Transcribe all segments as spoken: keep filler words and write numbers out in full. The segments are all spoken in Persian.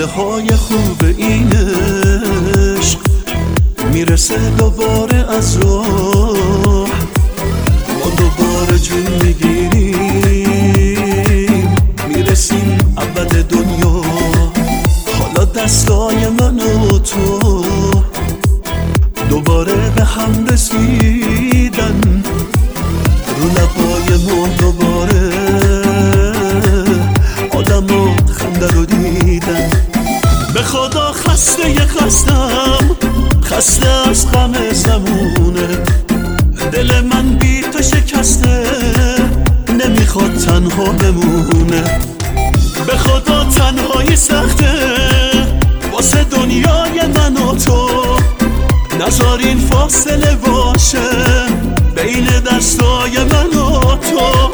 لحظه های خوب این عشق میرسه دوباره از راه، ما دوباره جون میگیریم میرسیم ابد دنیا. حالا دستای من و تو دوباره به هم رسیدن، رو لبای ما دوباره آدم و خنده رو دیدن. به خدا خسته ی خستم، خسته از غم زمونه، دل من بی تو شکسته نمیخواد تنها بمونه. به خدا تنهایی سخته واسه دنیای من و تو، نذار این فاصله باشه بین دستای من و تو.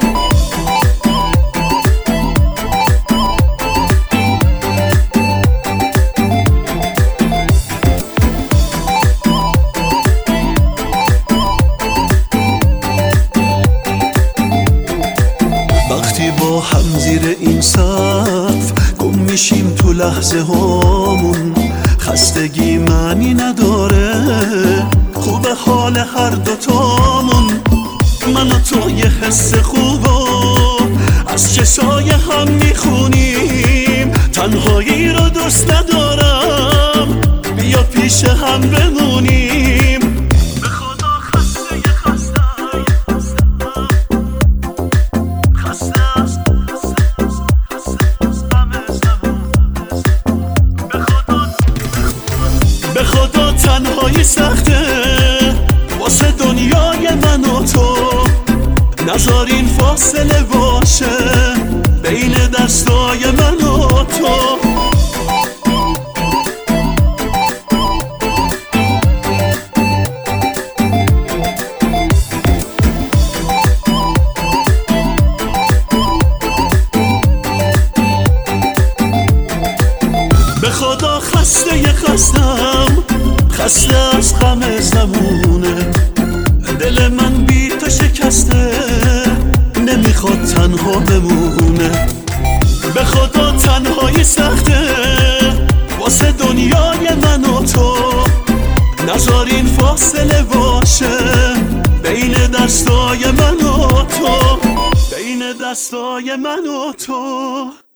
وقتی با هم زیر این سقف گم میشیم تو لحظه هامون، خستگی معنی نداره، خوب حال هر دوتامون. من و تو یه حس خوبو از چشای هم میخونیم، تنهایی رو دوست ندارم بیا پیش هم بمونیم. به خدا خسته ی خستم، خسته از به خدا تنهایی سخته واسه دنیای من و تو، نذار این فاصله باشه بین دستای من و تو. به خدا خسته ی خستم، خسته از غم زمونه، دل من بی تو شکسته نمیخواد تنها بمونه. به خدا تنهایی سخته واسه دنیای من و تو، نذار این فاصله باشه بین دستای من و تو، بین دستای من و تو.